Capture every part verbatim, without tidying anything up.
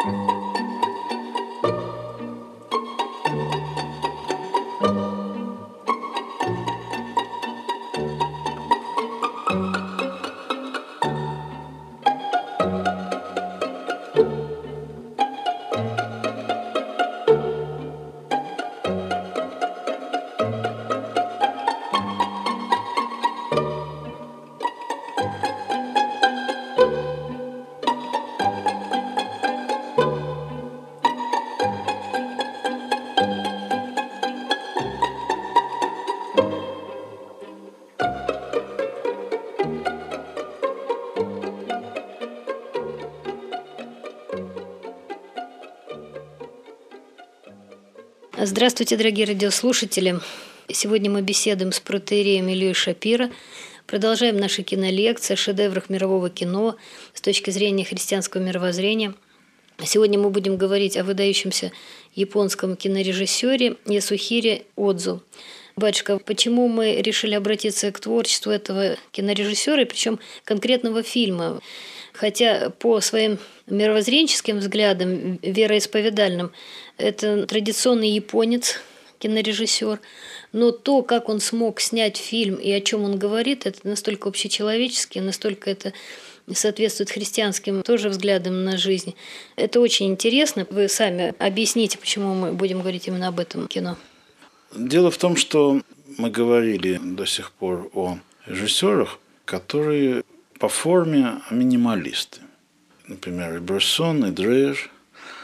Здравствуйте, дорогие радиослушатели! Сегодня мы беседуем с протоиереем Ильей Шапиро. Продолжаем наши кинолекции о шедеврах мирового кино с точки зрения христианского мировоззрения. Сегодня мы будем говорить о выдающемся японском кинорежиссере Ясухиро Одзу. Батюшка, почему мы решили обратиться к творчеству этого кинорежиссера, и причем конкретного фильма? Хотя по своим мировоззренческим взглядам, вероисповедальным, это традиционный японец, кинорежиссер, но то, как он смог снять фильм и о чем он говорит, это настолько общечеловечески, настолько это соответствует христианским тоже взглядам на жизнь. Это очень интересно. Вы сами объясните, почему мы будем говорить именно об этом кино. Дело в том, что мы говорили до сих пор о режиссерах, которые по форме минималисты. Например, и Брессон, и Дрейер.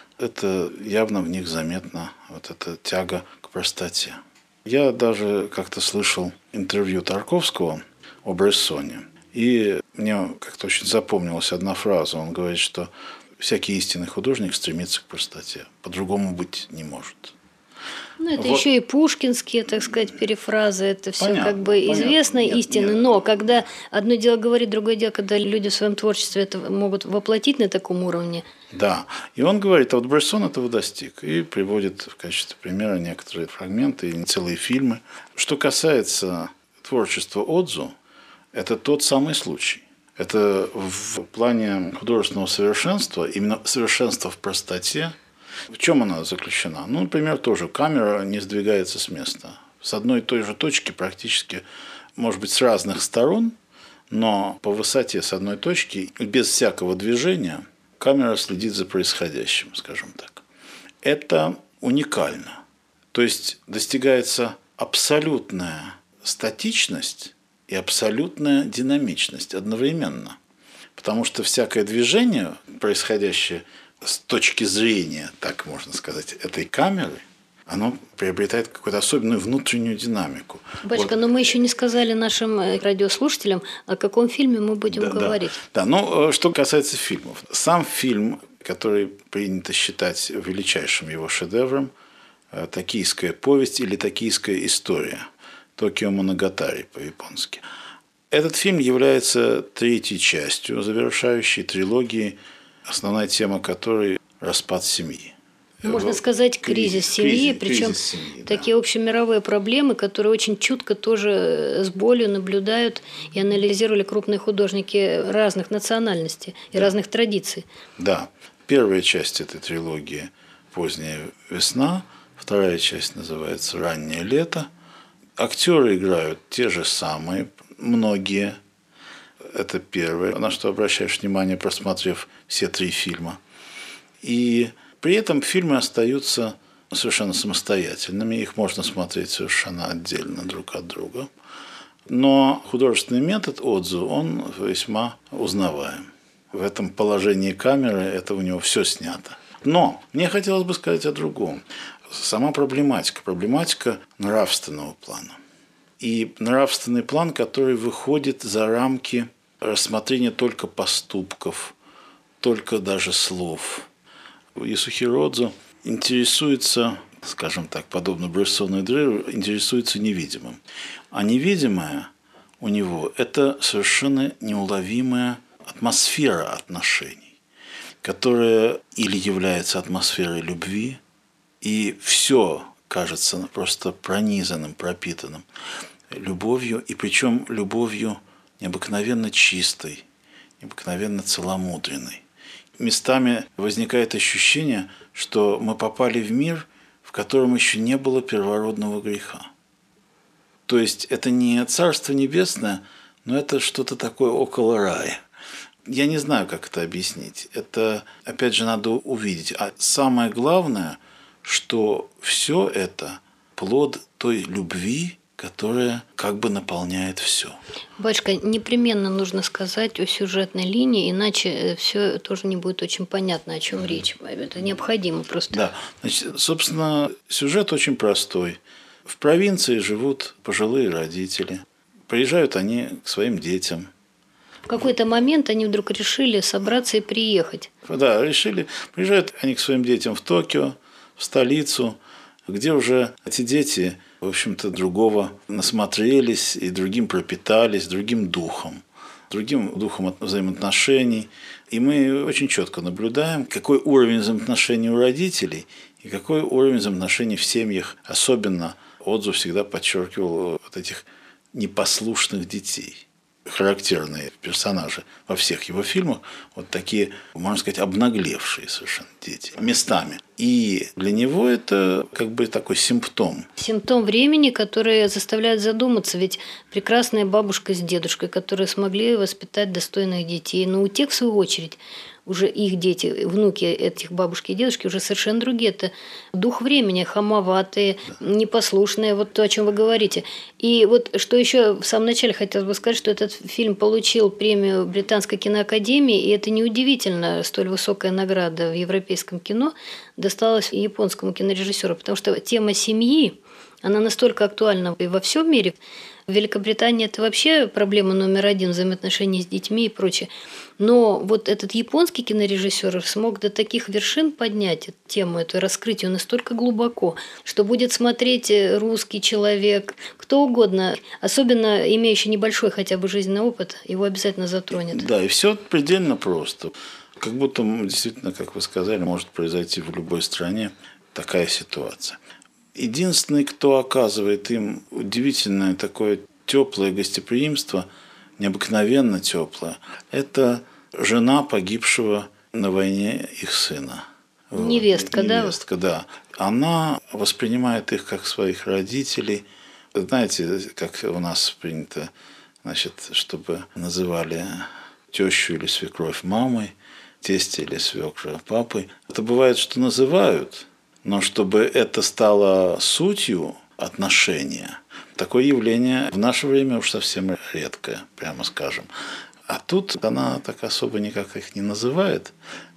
Это явно в них заметна вот эта тяга к простоте. Я даже как-то слышал интервью Тарковского о Брессоне. И мне как-то очень запомнилась одна фраза. Он говорит, что всякий истинный художник стремится к простоте. По-другому быть не может. Ну, это вот. Еще и пушкинские, так сказать, перефразы. Это все Понятно, как бы известные понятно. истины. Нет, нет. Но когда одно дело говорит, другое дело, когда люди в своем творчестве это могут воплотить на таком уровне. Да. И он говорит, а вот Брессон этого достиг. И приводит в качестве примера некоторые фрагменты и целые фильмы. Что касается творчества Одзу, это тот самый случай. Это в плане художественного совершенства, именно совершенство в простоте. В чем она заключена? Ну, например, тоже камера не сдвигается с места. С одной и той же точки практически, может быть, с разных сторон, но по высоте с одной точки, без всякого движения, камера следит за происходящим, скажем так. Это уникально. То есть достигается абсолютная статичность и абсолютная динамичность одновременно. Потому что всякое движение, происходящее с точки зрения, так можно сказать, этой камеры, оно приобретает какую-то особенную внутреннюю динамику. Батюшка, вот. но мы еще не сказали нашим радиослушателям, о каком фильме мы будем да, говорить. Да, да, ну, что касается фильмов. Сам фильм, который принято считать величайшим его шедевром, «Токийская повесть» или «Токийская история», «Токио Моногатари» по-японски. Этот фильм является третьей частью завершающей трилогии, основная тема которой – распад семьи. Можно сказать, кризис, кризис семьи, кризис, причем кризис семьи, такие да. общемировые проблемы, которые очень чутко тоже с болью наблюдают и анализировали крупные художники разных национальностей и да. разных традиций. Да. Первая часть этой трилогии – «Поздняя весна», вторая часть называется «Раннее лето». Актеры играют те же самые, многие. Это первое, на что обращаешь внимание, просмотрев все три фильма. И при этом фильмы остаются совершенно самостоятельными, их можно смотреть совершенно отдельно друг от друга. Но художественный метод Одзу, он весьма узнаваем. В этом положении камеры это у него все снято. Но мне хотелось бы сказать о другом. Сама проблематика, проблематика нравственного плана. И нравственный план, который выходит за рамки рассмотрения только поступков, только даже слов. Ясухиро Одзу интересуется, скажем так, подобно Брессону и Дрейеру, интересуется невидимым. А невидимое у него – это совершенно неуловимая атмосфера отношений, которая или является атмосферой любви, и все кажется просто пронизанным, пропитанным любовью, и причем любовью необыкновенно чистой, необыкновенно целомудренной, местами возникает ощущение, что мы попали в мир, в котором еще не было первородного греха. То есть это не Царство Небесное, но это что-то такое около рая. Я не знаю, как это объяснить. Это, опять же, надо увидеть. А самое главное, что все это плод той любви, которая как бы наполняет все. Батюшка, непременно нужно сказать о сюжетной линии, иначе все тоже не будет очень понятно, о чем речь. Это необходимо просто. Да, значит, собственно, сюжет очень простой. В провинции живут пожилые родители. Приезжают они к своим детям. В какой-то момент они вдруг решили собраться и приехать. Да, решили. Приезжают они к своим детям в Токио, в столицу, где уже эти дети, в общем-то, другого насмотрелись и другим пропитались, другим духом, другим духом взаимоотношений. И мы очень четко наблюдаем, какой уровень взаимоотношений у родителей и какой уровень взаимоотношений в семьях. Особенно Одзу всегда подчеркивал вот этих непослушных детей. Характерные персонажи во всех его фильмах, вот такие, можно сказать, обнаглевшие совершенно дети местами. И для него это как бы такой симптом. Симптом времени, который заставляет задуматься, ведь прекрасная бабушка с дедушкой, которые смогли воспитать достойных детей, но у тех, в свою очередь, уже их дети, внуки этих бабушки и дедушки уже совершенно другие. Это дух времени, хамоватые, непослушные, вот то, о чем вы говорите. И вот что еще в самом начале хотелось бы сказать, что этот фильм получил премию Британской киноакадемии, и это неудивительно, столь высокая награда в европейском кино досталась японскому кинорежиссеру, потому что тема семьи, она настолько актуальна и во всем мире. В Великобритании это вообще проблема номер один, взаимоотношения с детьми и прочее. Но вот этот японский кинорежиссер смог до таких вершин поднять эту тему, эту раскрыть ее настолько глубоко, что будет смотреть русский человек, кто угодно, особенно имеющий небольшой хотя бы жизненный опыт, его обязательно затронет. Да, и все предельно просто. Как будто действительно, как вы сказали, может произойти в любой стране такая ситуация. Единственный, кто оказывает им удивительное такое теплое гостеприимство, необыкновенно теплое, это жена погибшего на войне их сына. Невестка, вот. да? Невестка, да. Она воспринимает их как своих родителей. Знаете, как у нас принято, значит, чтобы называли тещу или свекровь мамой, тестя или свекра папой. Это бывает, что называют, но чтобы это стало сутью отношения, такое явление в наше время уж совсем редкое, прямо скажем. А тут она так особо никак их не называет,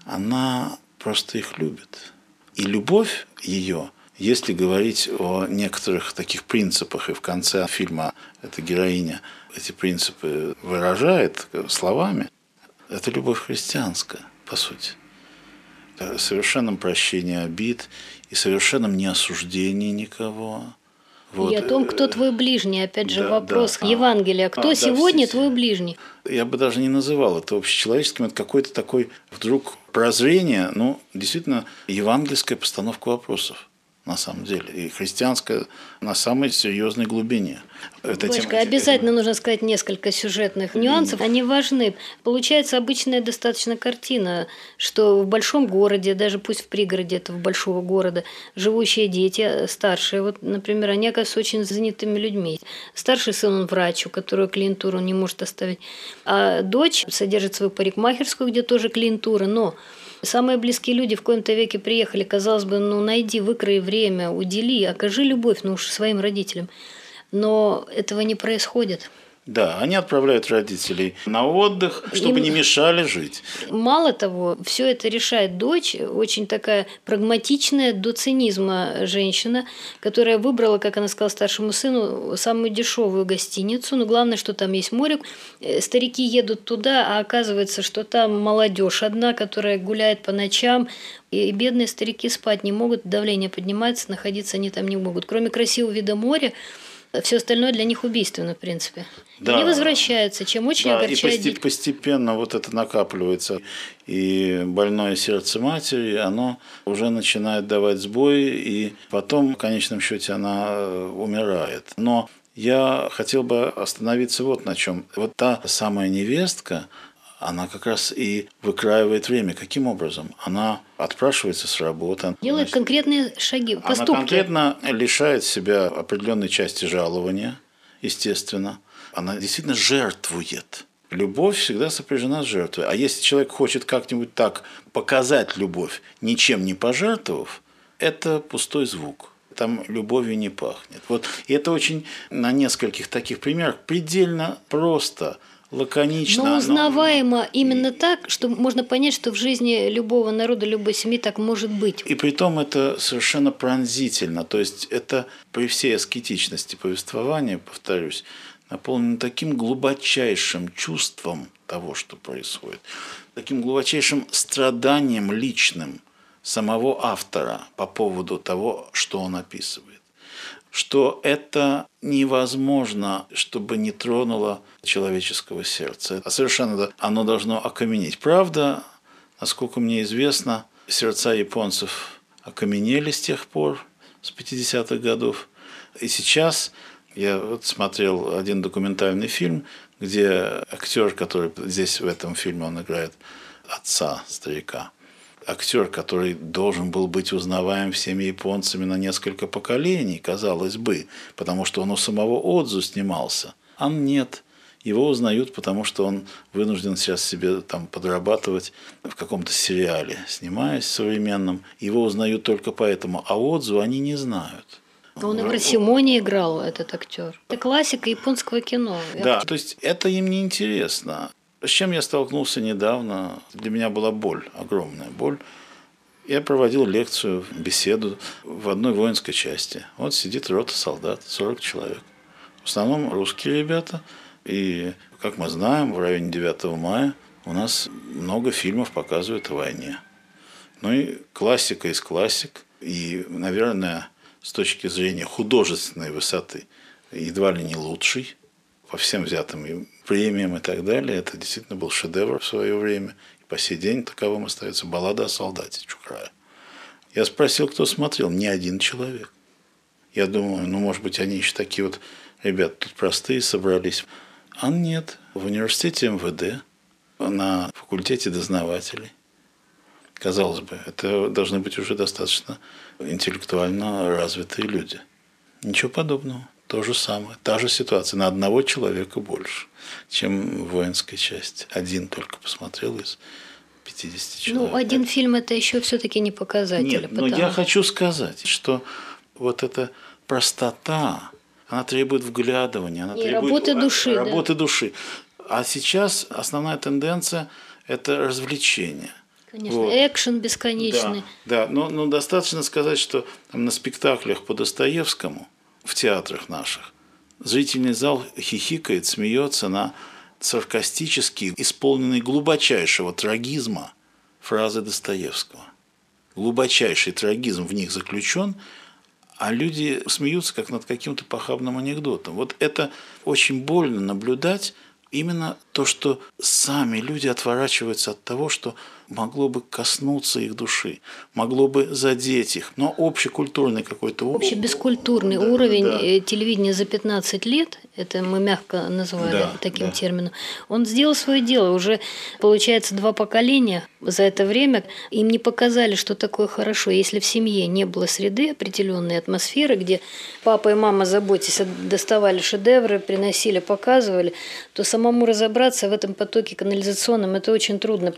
она просто их любит. И любовь ее, если говорить о некоторых таких принципах, и в конце фильма эта героиня эти принципы выражает словами, это любовь христианская, по сути. Совершенном прощении обид и совершенном неосуждении никого. Вот. И о том, кто твой ближний. Опять же, да, вопрос да. Евангелия. Кто а, сегодня да, твой ближний? Я бы даже не называл это общечеловеческим. Это какой-то такой вдруг прозрение, ну, действительно, евангельская постановка вопросов. На самом деле. И христианская на самой серьезной глубине. Это Бочка, тема... обязательно нужно сказать несколько сюжетных нюансов. Они важны. Получается обычная достаточно картина, что в большом городе, даже пусть в пригороде этого большого города, живущие дети, старшие, вот, например, они оказываются очень занятыми людьми. Старший сын, он врач, у которого клиентуру не может оставить. А дочь содержит свою парикмахерскую, где тоже клиентура, но самые близкие люди в коем-то веке приехали, казалось бы, ну найди, выкрои время, удели, окажи любовь, ну уж своим родителям. Но этого не происходит. Да, они отправляют родителей на отдых, чтобы Им... не мешали жить. Мало того, все это решает дочь, очень такая прагматичная, до цинизма женщина, которая выбрала, как она сказала старшему сыну, самую дешевую гостиницу. Но главное, что там есть море. Старики едут туда, а оказывается, что там молодежь одна, которая гуляет по ночам. И бедные старики спать не могут, давление поднимается, находиться они там не могут. Кроме красивого вида моря, все остальное для них убийственно, в принципе. Да. Они возвращаются, чем очень да, огорчает. И постепенно вот это накапливается. И больное сердце матери, оно уже начинает давать сбой, и потом, в конечном счете, она умирает. Но я хотел бы остановиться вот на чем. Вот та самая невестка, она как раз и выкраивает время. Каким образом? Она отпрашивается с работы. Делает значит, конкретные шаги, поступки. Она конкретно лишает себя определенной части жалования, естественно. Она действительно жертвует. Любовь всегда сопряжена с жертвой. А если человек хочет как-нибудь так показать любовь, ничем не пожертвовав, это пустой звук. Там любовью не пахнет. Вот. И это очень на нескольких таких примерах предельно просто, лаконично. Но узнаваемо но... именно так, что можно понять, что в жизни любого народа, любой семьи так может быть. И при том это совершенно пронзительно. То есть это при всей аскетичности повествования, повторюсь, наполнено таким глубочайшим чувством того, что происходит, таким глубочайшим страданием личным самого автора по поводу того, что он описывает, что это невозможно, чтобы не тронуло человеческого сердца. А совершенно оно должно окаменеть. Правда, насколько мне известно, сердца японцев окаменели с тех пор, с пятидесятых годов. И сейчас я вот смотрел один документальный фильм, где актер, который здесь в этом фильме он играет отца старика, актер, который должен был быть узнаваем всеми японцами на несколько поколений, казалось бы, потому что он у самого Одзу снимался. А нет. Его узнают, потому что он вынужден сейчас себе там подрабатывать в каком-то сериале, снимаясь современном. Его узнают только поэтому, а Одзу они не знают. Он и в Росимоне играл, этот актер. Это классика японского кино. Да, то есть это им не интересно. С чем я столкнулся недавно, для меня была боль, огромная боль. Я проводил лекцию, беседу в одной воинской части. Вот сидит рота солдат, сорок человек. В основном русские ребята. И, как мы знаем, в районе девятого мая у нас много фильмов показывают о войне. Ну и классика из классик. И, наверное, с точки зрения художественной высоты, едва ли не лучший, по всем взятым премиям и так далее. Это действительно был шедевр в свое время. И по сей день таковым остается «Баллада о солдате» Чухрая. Я спросил, кто смотрел. Ни один человек. Я думаю, ну, может быть, они еще такие вот ребята тут простые собрались. А нет. В университете эм вэ дэ, на факультете дознавателей. Казалось бы, это должны быть уже достаточно интеллектуально развитые люди. Ничего подобного. То же самое. Та же ситуация. На одного человека больше, чем в воинской части. Один только посмотрел из пятидесяти человек. Ну, один фильм – это еще все-таки не показатель. Нет, но я хочу сказать, что вот эта простота, она требует вглядывания, она и требует работы души. Работы да. души. А сейчас основная тенденция – это развлечение. Конечно, вот. Экшен бесконечный. Да, да. Но, но достаточно сказать, что там, на спектаклях по Достоевскому, в театрах наших, зрительный зал хихикает, смеется на саркастически исполненные глубочайшего трагизма фразы Достоевского. Глубочайший трагизм в них заключен, а люди смеются, как над каким-то похабным анекдотом. Вот это очень больно наблюдать, именно то, что сами люди отворачиваются от того, что могло бы коснуться их души, могло бы задеть их, но общекультурный какой-то уровень. Общебескультурный да, уровень да. телевидения за пятнадцать лет, это мы мягко называли да, таким да. термином, он сделал свое дело. Уже, получается, два поколения за это время им не показали, что такое хорошо. Если в семье не было среды, определенной атмосферы, где папа и мама, заботясь, доставали шедевры, приносили, показывали, то самому разобраться в этом потоке канализационном это очень трудно.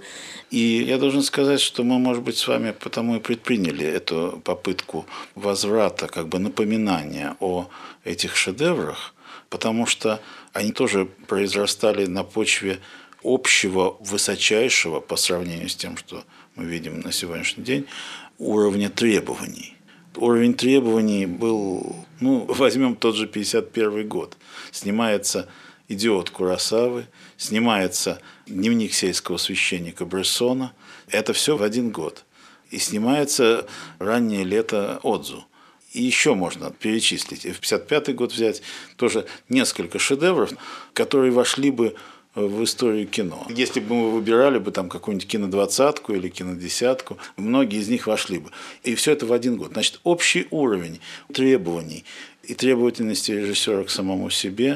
И я должен сказать, что мы, может быть, с вами потому и предприняли эту попытку возврата, как бы напоминания о этих шедеврах, потому что они тоже произрастали на почве общего, высочайшего, по сравнению с тем, что мы видим на сегодняшний день, уровня требований. Уровень требований был, ну, возьмем тот же пятьдесят первый год. Снимается «Идиот» Куросавы, снимается «Дневник сельского священника» Брессона. Это все в один год. И снимается «Раннее лето» Одзу. И еще можно перечислить. И в пятьдесят пятый год взять тоже несколько шедевров, которые вошли бы в историю кино. Если бы мы выбирали бы там какую-нибудь кинодвадцатку или кинодесятку, многие из них вошли бы. И все это в один год. Значит, общий уровень требований и требовательности режиссера к самому себе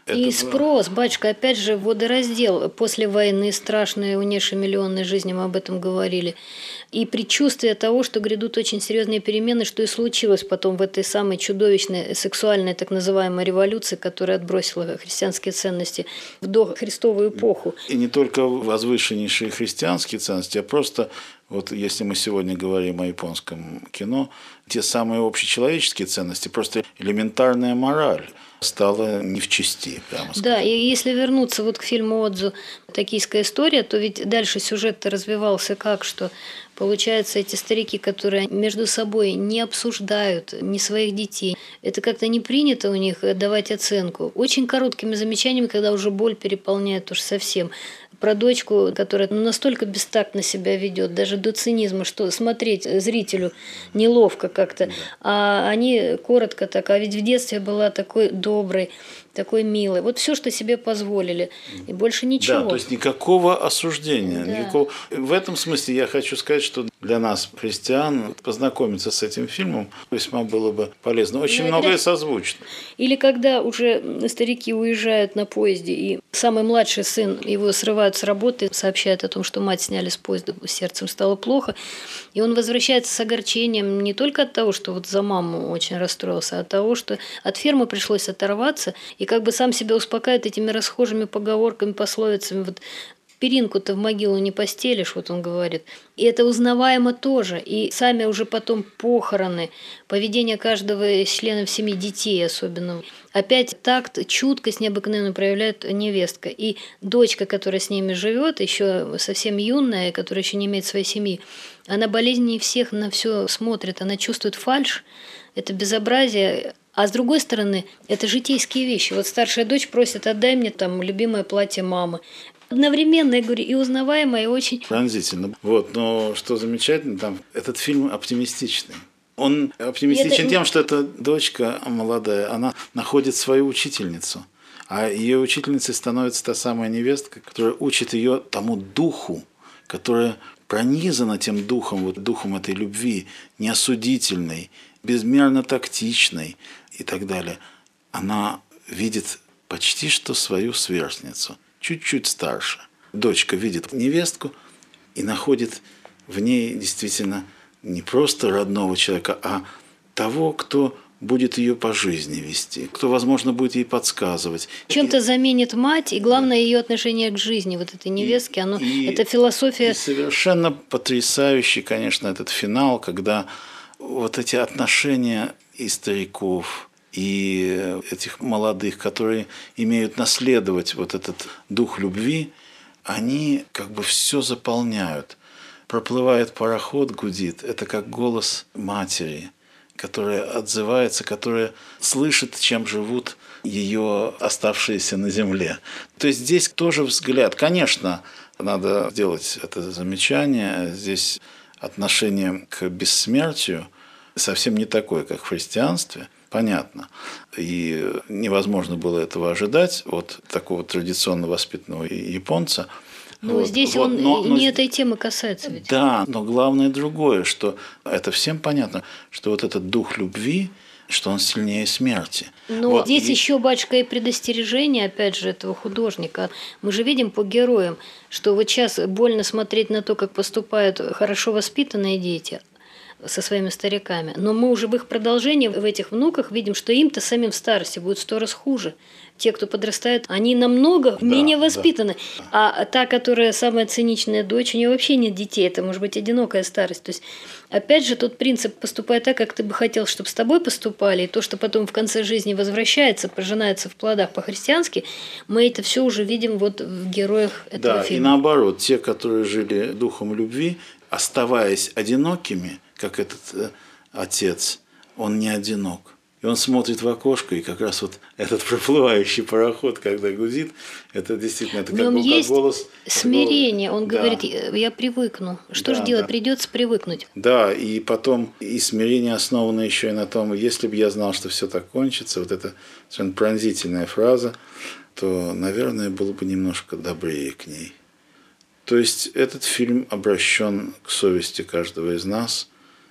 И спрос, батюшка, опять же, водораздел. После войны страшные, унесшие миллионные жизни, мы об этом говорили. И предчувствие того, что грядут очень серьезные перемены, что и случилось потом в этой самой чудовищной сексуальной так называемой революции, которая отбросила христианские ценности в дохристовую эпоху. И не только возвышеннейшие христианские ценности, а просто, вот если мы сегодня говорим о японском кино, те самые общечеловеческие ценности, просто элементарная мораль стала не в чести, прямо скажем. Да, и если вернуться вот к фильму Одзу «Токийская история», то ведь дальше сюжет-то развивался как, что получается, эти старики, которые между собой не обсуждают ни своих детей, это как-то не принято у них давать оценку. Очень короткими замечаниями, когда уже боль переполняет уж совсем. Про дочку, которая ну, настолько бестактно себя ведет, даже до цинизма, что смотреть зрителю неловко как-то. А они коротко так, а ведь в детстве была такой доброй, такой милой. Вот все, что себе позволили. И больше ничего. Да, то есть никакого осуждения. Да. Никакого... В этом смысле я хочу сказать, что для нас, христиан, познакомиться с этим фильмом весьма было бы полезно. Очень да, многое да. созвучно. Или когда уже старики уезжают на поезде, и самый младший сын, его срывают с работы, сообщает о том, что мать сняли с поезда, сердцем стало плохо. И он возвращается с огорчением не только от того, что вот за маму очень расстроился, а от того, что от фермы пришлось оторваться, и как бы сам себя успокаивает этими расхожими поговорками, пословицами. Вот перинку-то в могилу не постелишь, вот он говорит. И это узнаваемо тоже. И сами уже потом похороны, поведение каждого из членов семьи, детей особенно. Опять такт, чуткость необыкновенно проявляет невестка. И дочка, которая с ними живет, еще совсем юная, которая еще не имеет своей семьи, она болезненнее всех на все смотрит, она чувствует фальшь, это безобразие. А с другой стороны, это житейские вещи. Вот старшая дочь просит: отдай мне там любимое платье мамы. Одновременно, я говорю, и узнаваемое, и очень... Пронзительно. Вот, но что замечательно, там этот фильм оптимистичный. Он оптимистичен это... тем, что эта дочка молодая, она находит свою учительницу. А ее учительницей становится та самая невестка, которая учит ее тому духу, которая пронизана тем духом, вот духом этой любви, неосудительной, безмерно тактичной и так далее. Она видит почти что свою сверстницу, чуть-чуть старше. Дочка видит невестку и находит в ней действительно не просто родного человека, а того, кто будет ее по жизни вести, кто, возможно, будет ей подсказывать. Чем-то заменит мать, и главное ее отношение к жизни, вот этой невестки, оно, и, это философия. И совершенно потрясающий, конечно, этот финал, когда вот эти отношения и стариков, и этих молодых, которые имеют наследовать вот этот дух любви, они как бы все заполняют. Проплывает пароход, гудит. Это как голос матери, которая отзывается, которая слышит, чем живут ее оставшиеся на земле. То есть здесь тоже взгляд. Конечно, надо сделать это замечание. Здесь отношение к бессмертию совсем не такое, как в христианстве. Понятно. И невозможно было этого ожидать от такого традиционно воспитанного японца. Но вот, здесь вот, он но, не но, этой темы касается ведь. Да, но главное другое, что это всем понятно, что вот этот дух любви, что он сильнее смерти. Но вот, здесь и... еще, батюшка, и предостережение, опять же, этого художника. Мы же видим по героям, что вот сейчас больно смотреть на то, как поступают хорошо воспитанные дети со своими стариками. Но мы уже в их продолжении, в этих внуках видим, что им-то самим в старости будет сто раз хуже. Те, кто подрастают, они намного да, менее воспитаны. Да. А та, которая самая циничная дочь, у нее вообще нет детей. Это может быть одинокая старость. То есть, опять же, тот принцип: поступай так, как ты бы хотел, чтобы с тобой поступали. И то, что потом в конце жизни возвращается, пожинается в плодах по-христиански, мы это все уже видим вот в героях этого да, фильма. И наоборот, те, которые жили духом любви, оставаясь одинокими, как этот э, отец, он не одинок. И он смотрит в окошко, и как раз вот этот проплывающий пароход, когда гудит, это действительно это как, есть как голос. Смирение. Голос, он да. говорит: я привыкну. Что да, же делать? Да. Придется привыкнуть. Да, и потом и смирение основано еще и на том, если бы я знал, что все так кончится, вот эта совершенно пронзительная фраза, то, наверное, было бы немножко добрее к ней. То есть этот фильм обращен к совести каждого из нас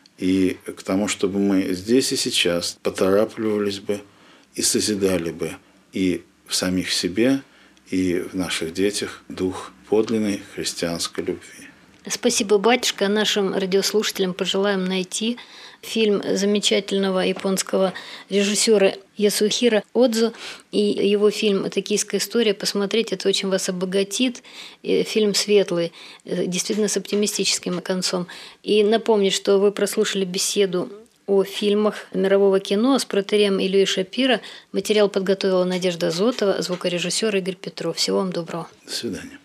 и к тому, чтобы мы здесь и сейчас поторапливались бы и созидали бы, и в самих себе и в наших детях дух подлинной христианской любви. Спасибо, батюшка. Нашим радиослушателям пожелаем найти фильм замечательного японского режиссера Ясухиро Одзу и его фильм «Токийская история». Посмотреть, это очень вас обогатит. Фильм светлый, действительно с оптимистическим концом. И напомнить, что вы прослушали беседу о фильмах мирового кино с протереем Ильей Шапиро. Материал подготовила Надежда Зотова, звукорежиссер Игорь Петров. Всего вам доброго. До свидания.